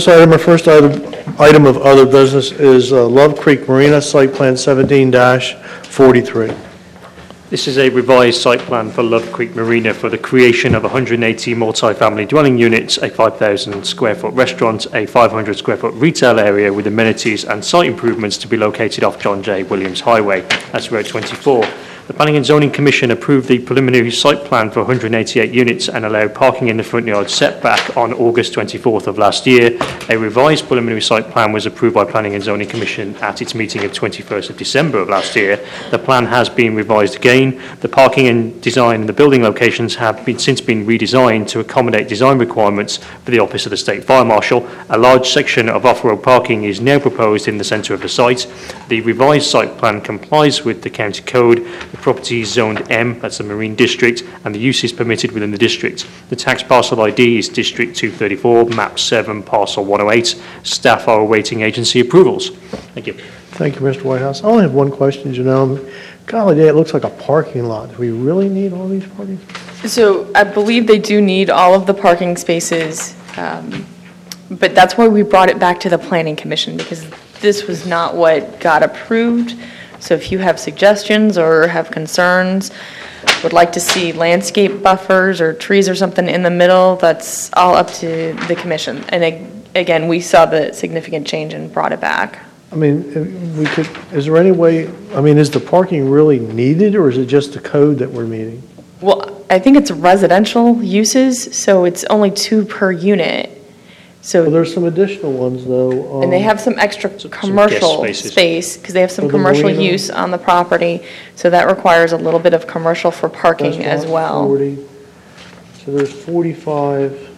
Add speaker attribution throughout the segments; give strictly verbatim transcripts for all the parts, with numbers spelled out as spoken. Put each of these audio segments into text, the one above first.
Speaker 1: first item, our first item, item of other business is uh, Love Creek Marina Site Plan seventeen forty-three.
Speaker 2: This is a revised site plan for Love Creek Marina for the creation of one hundred eighty multi-family dwelling units, a five thousand square foot restaurant, a five hundred square foot retail area with amenities and site improvements to be located off John J. Williams Highway. That's Road twenty-four. The Planning and Zoning Commission approved the preliminary site plan for one hundred eighty-eight units and allowed parking in the front yard setback on August twenty-fourth of last year. A revised preliminary site plan was approved by Planning and Zoning Commission at its meeting of twenty-first of December of last year. The plan has been revised again. The parking and design and the building locations have been, since been redesigned to accommodate design requirements for the Office of the State Fire Marshal. A large section of off-road parking is now proposed in the centre of the site. The revised site plan complies with the County Code. The property is zoned M, that's the Marine District, and the use is permitted within the district. The tax parcel I D is District two thirty-four, Map seven, Parcel one oh eight. Staff are awaiting agency approvals. Thank you.
Speaker 1: Thank you, Mister Whitehouse. I only have one question, Janelle. Golly, it looks like a parking lot. Do we really need all these parking?
Speaker 3: So I believe they do need all of the parking spaces, um, but that's why we brought it back to the Planning Commission, because this was not what got approved. So if you have suggestions or have concerns, would like to see landscape buffers or trees or something in the middle, that's all up to the commission. And ag- again, we saw the significant change and brought it back.
Speaker 1: I mean, we could, is there any way, I mean, is the parking really needed, or is it just the code that we're meeting?
Speaker 3: Well, I think it's residential uses, so it's only two per unit.
Speaker 1: Well,
Speaker 3: So,
Speaker 1: there's some additional ones, though.
Speaker 3: and they
Speaker 1: um,
Speaker 3: have some extra
Speaker 2: some guest
Speaker 3: commercial
Speaker 2: spaces.
Speaker 3: space, because they have some
Speaker 1: For the
Speaker 3: commercial
Speaker 1: marina.
Speaker 3: use on the property, so that requires a little bit of commercial for parking as
Speaker 1: restaurant,
Speaker 3: well.
Speaker 1: forty. So there's forty-five,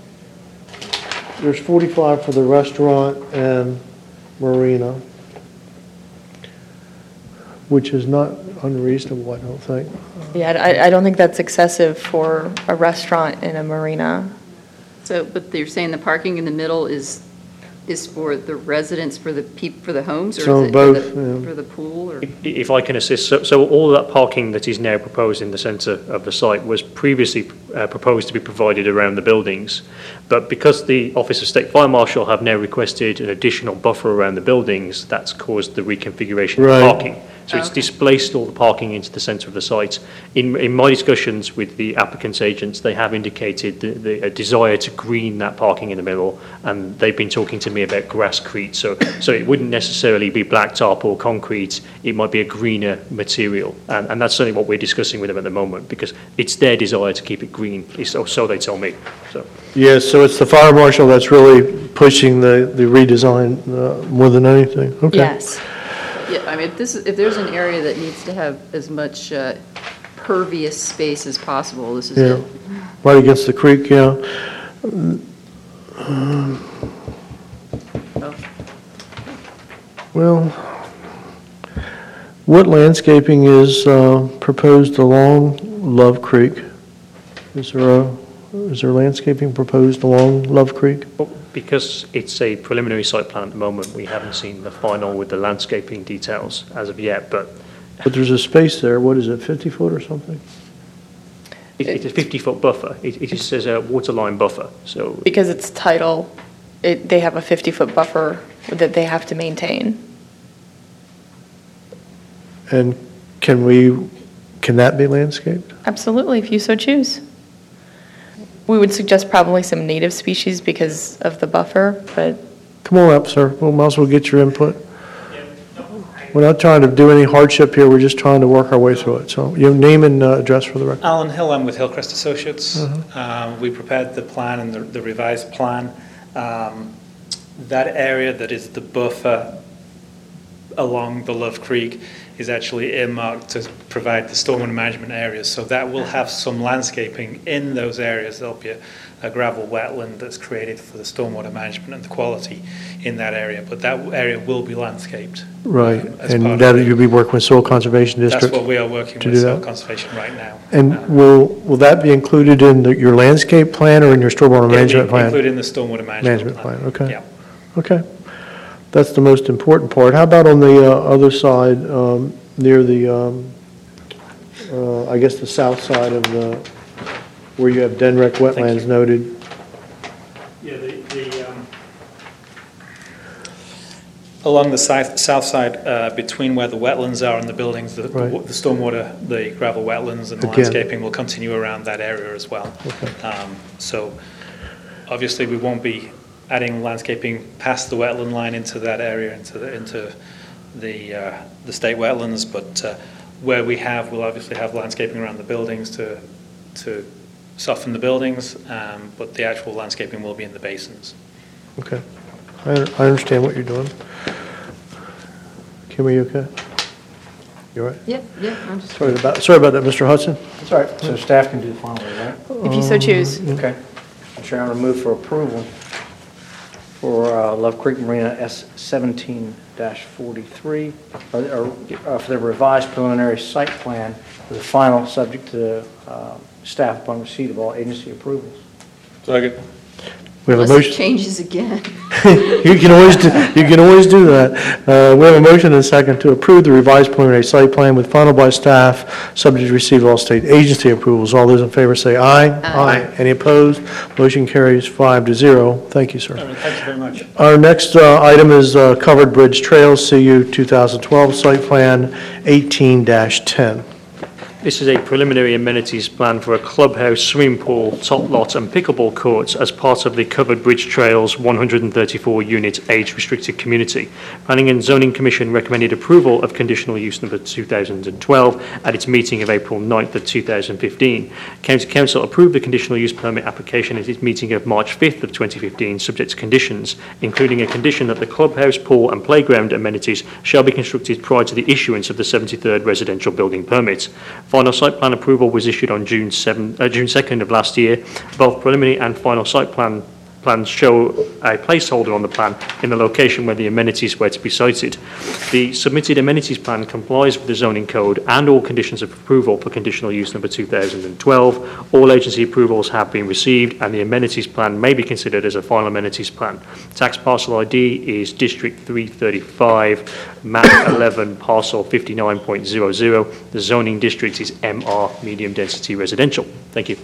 Speaker 1: there's forty-five for the restaurant and marina, which is not unreasonable, I don't think.
Speaker 3: Yeah, I, I don't think that's excessive for a restaurant and a marina.
Speaker 4: So, but you're saying the parking in the middle is, is for the residents, for the peop, for the homes? Or
Speaker 1: So
Speaker 4: is it
Speaker 1: both,
Speaker 4: for the,
Speaker 1: yeah.
Speaker 4: for the pool, or?
Speaker 2: If- If I can assist, so, so all of that parking that is now proposed in the centre of the site was previously uh, proposed to be provided around the buildings, but because the Office of State Fire Marshal have now requested an additional buffer around the buildings, that's caused the reconfiguration
Speaker 1: Right.
Speaker 2: of parking. So it's
Speaker 4: Okay.
Speaker 2: displaced all the parking into the centre of the site. In, in my discussions with the applicant's agents, they have indicated the, the, a desire to green that parking in the middle, and they've been talking to me about grasscrete. So, so it wouldn't necessarily be blacktop or concrete. It might be a greener material, and, and that's certainly what we're discussing with them at the moment, because it's their desire to keep it green. It's, or so they tell me. So.
Speaker 1: Yes, so it's the fire marshal that's really pushing the, the redesign uh, more than anything. Okay.
Speaker 3: Yes.
Speaker 4: Yeah, I mean, if this, is- if there's an area that needs to have as much uh, pervious space as possible, this is
Speaker 1: Yeah,
Speaker 4: it.
Speaker 1: right against the creek, yeah.
Speaker 4: Oh.
Speaker 1: Well, what landscaping is uh, proposed along Love Creek? Is there a, is there landscaping proposed along Love Creek?
Speaker 2: Well, because it's a preliminary site plan at the moment, we haven't seen the final with the landscaping details as of yet, but
Speaker 1: But there's a space there, what is it, fifty foot or something?
Speaker 2: it, it's a fifty-foot buffer. It, it just says a waterline buffer, so
Speaker 3: Because it's title, it, they have a fifty-foot buffer that they have to maintain.
Speaker 1: And can we, can that be landscaped?
Speaker 3: Absolutely, if you so choose. We would suggest probably some native species because of the buffer, but
Speaker 1: Come on up, sir, we might as well get your input. We're not trying to do any hardship here, we're just trying to work our way through it. So, your name and uh, address for the record.
Speaker 5: Alan Hill, I'm with Hillcrest Associates. Uh, We prepared the plan and the- the revised plan. Um, That area that is the buffer along the Love Creek is actually earmarked to provide the stormwater management areas. So that will have some landscaping in those areas. There'll be a a gravel wetland that's created for the stormwater management and the quality in that area. But that area will be landscaped.
Speaker 1: Right,
Speaker 5: um, as part
Speaker 1: and
Speaker 5: of
Speaker 1: that
Speaker 5: the-
Speaker 1: you'll be working with Soil Conservation
Speaker 5: That's
Speaker 1: District?
Speaker 5: what we are working
Speaker 1: to
Speaker 5: with
Speaker 1: do
Speaker 5: Soil
Speaker 1: that?
Speaker 5: Conservation right now.
Speaker 1: And
Speaker 5: Um,
Speaker 1: will, will that be included in the- your landscape plan or in your stormwater
Speaker 5: It'll be
Speaker 1: management plan?
Speaker 5: included in the stormwater management
Speaker 1: Management
Speaker 5: plan.
Speaker 1: plan, okay.
Speaker 5: Yeah.
Speaker 1: Okay. That's the most important part. How about on the uh, other side, um, near the, um, uh, I guess, the south side of the, where you have Denrec wetlands
Speaker 5: you.
Speaker 1: noted?
Speaker 5: Yeah, the, the, um, Along the south, south side, uh, between where the wetlands are and the buildings, the, the
Speaker 1: Right.
Speaker 5: wa- the stormwater, the gravel wetlands and the
Speaker 1: Again.
Speaker 5: landscaping will continue around that area as well. Um, So obviously, we won't be adding landscaping past the wetland line into that area, into the, into the, uh, the state wetlands, but uh, where we have, we'll obviously have landscaping around the buildings to, to soften the buildings, um, but the actual landscaping will be in the basins.
Speaker 1: Okay. I I understand what you're doing. Kim, are you okay? You all right?
Speaker 4: Yep, yep, I'm just.
Speaker 1: Sorry about, sorry about that, Mister Hudson.
Speaker 6: That's all right, so staff can do the final, right?
Speaker 3: If you so choose.
Speaker 6: Okay. Chair, I move for approval for uh, Love Creek Marina S seventeen forty-three, or or, uh, for the revised preliminary site plan for the final, subject to uh, staff upon receipt of all agency approvals.
Speaker 5: Second.
Speaker 1: We have a
Speaker 4: Unless it
Speaker 1: motion.
Speaker 4: changes again.
Speaker 1: You can always, do you can always do that. Uh, We have a motion and a second to approve the revised preliminary site plan with final by staff, subject to receive all state agency approvals. All those in favor say aye. Aye. Any opposed? Motion carries five to zero. Thank you, sir.
Speaker 5: All right, thank you very much.
Speaker 1: Our next uh, item is uh, Covered Bridge Trails, C U twenty twelve Site Plan eighteen dash ten.
Speaker 2: This is a preliminary amenities plan for a clubhouse, swimming pool, top lot and pickleball courts as part of the Covered Bridge Trails one hundred thirty-four unit age-restricted community. Planning and Zoning Commission recommended approval of conditional use number two thousand twelve at its meeting of April ninth of two thousand fifteen. County Council approved the conditional use permit application at its meeting of March fifth of twenty fifteen, subject to conditions, including a condition that the clubhouse, pool and playground amenities shall be constructed prior to the issuance of the seventy-third residential building permit. Final site plan approval was issued on June seventh, uh, June second of last year. Both preliminary and final site plan plans show a placeholder on the plan in the location where the amenities were to be sited. The submitted amenities plan complies with the zoning code and all conditions of approval for conditional use number two thousand twelve. All agency approvals have been received and the amenities plan may be considered as a final amenities plan. Tax parcel I D is District three thirty-five, map eleven, parcel fifty-nine point zero zero. The zoning district is M R, medium density residential. Thank you.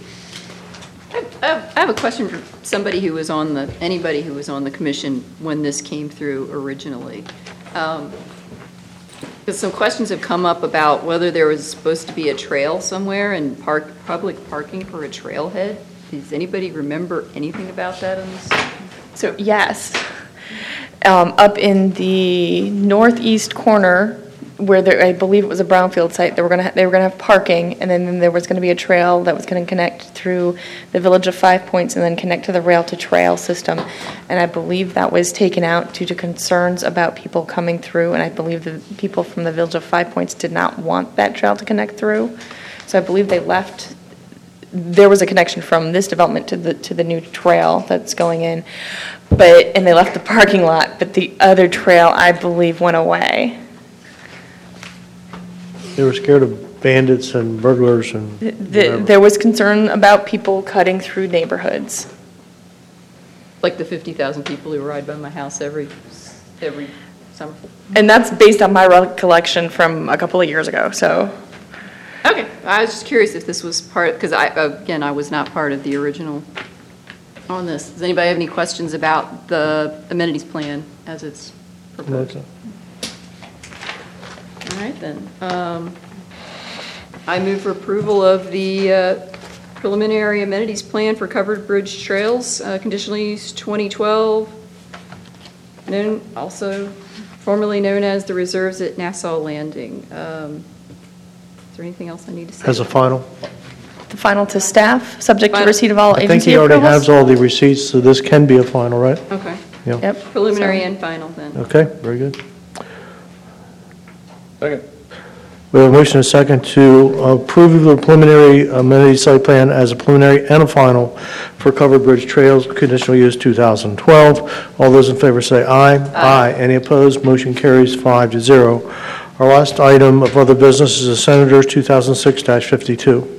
Speaker 4: I I have a question for somebody who was on the, anybody who was on the commission when this came through originally. Um, Because some questions have come up about whether there was supposed to be a trail somewhere and park, public parking for a trailhead. Does anybody remember anything about that in this?
Speaker 3: So, yes. Um, Up in the northeast corner, where there, I believe it was a brownfield site, they were gonna, ha- they were gonna have parking, and then then there was gonna be a trail that was gonna connect through the village of Five Points and then connect to the rail-to-trail system. And I believe that was taken out due to concerns about people coming through, and I believe the people from the village of Five Points did not want that trail to connect through. So I believe they left, there was a connection from this development to the, to the new trail that's going in. But, and they left the parking lot, but the other trail, I believe, went away.
Speaker 1: They were scared of bandits and burglars and
Speaker 3: The-
Speaker 1: whatever.
Speaker 3: There was concern about people cutting through neighborhoods.
Speaker 4: Like the fifty thousand people who ride by my house every, every summer?
Speaker 3: And that's based on my recollection from a couple of years ago, so.
Speaker 4: Okay, I was just curious if this was part, because I, again, I was not part of the original on this. Does anybody have any questions about the amenities plan as it's proposed? All right, then. Um, I move for approval of the uh, preliminary amenities plan for Covered Bridge Trails, uh, conditional use twenty twelve, known, also formerly known as the reserves at Nassau Landing. Um, Is there anything else I need to say?
Speaker 1: As a final?
Speaker 3: The final to staff, subject to
Speaker 4: Final.
Speaker 3: receipt of all
Speaker 1: I think
Speaker 3: agency
Speaker 1: he already
Speaker 3: approvals?
Speaker 1: has all the receipts, so this can be a final, right?
Speaker 4: Okay,
Speaker 1: Yeah.
Speaker 3: Yep.
Speaker 4: preliminary
Speaker 3: So-
Speaker 4: and final then.
Speaker 1: Okay, very good.
Speaker 5: Second.
Speaker 1: We have a motion and a second to approve the preliminary amenity site plan as a preliminary and a final for Covered Bridge Trails, conditional use two thousand twelve. All those in favor say aye. Aye. Any opposed? Motion carries five to zero. Our last item of other business is the Senators two thousand six fifty-two.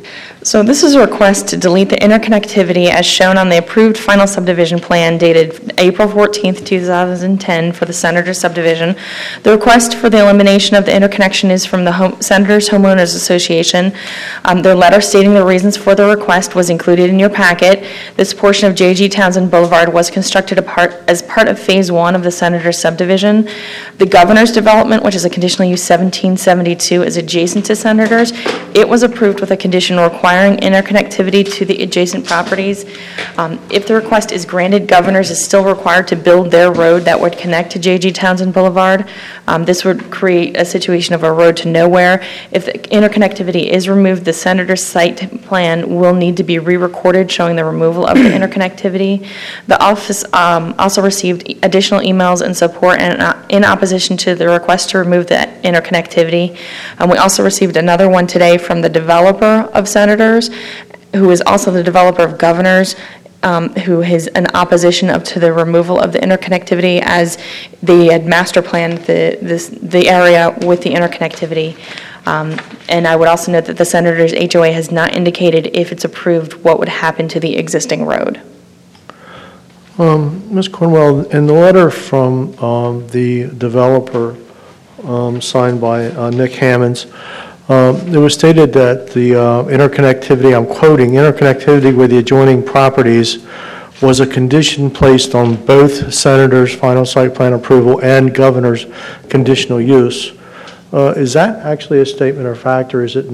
Speaker 3: So this is a request to delete the interconnectivity as shown on the approved final subdivision plan dated April fourteenth, two thousand ten for the Senator subdivision. The request for the elimination of the interconnection is from the Home- Senators Homeowners Association. Um, Their letter stating the reasons for the request was included in your packet. This portion of J G Townsend Boulevard was constructed apart, as part of Phase One of the Senator subdivision. The Governor's Development, which is a conditional use seventeen seventy-two, is adjacent to Senators. It was approved with a condition requiring interconnectivity to the adjacent properties. Um, If the request is granted, Governors is still required to build their road that would connect to J G Townsend Boulevard. Um, This would create a situation of a road to nowhere. If the interconnectivity is removed, the Senator's site plan will need to be re-recorded showing the removal of the interconnectivity. The office um, also received additional emails and support in in opposition to the request to remove the interconnectivity. Um, We also received another one today from the developer of Senators, who is also the developer of Governors, um, who is in opposition of to the removal of the interconnectivity as they had master planned the, this, the area with the interconnectivity. Um, And I would also note that the Senators H O A has not indicated if it's approved what would happen to the existing road.
Speaker 1: Um, Miz Cornwell, in the letter from um, the developer um, signed by uh, Nick Hammonds, um, it was stated that the uh, interconnectivity, I'm quoting, interconnectivity with the adjoining properties was a condition placed on both Senators' final site plan approval and Governor's conditional use. Uh, Is that actually a statement or fact, or is it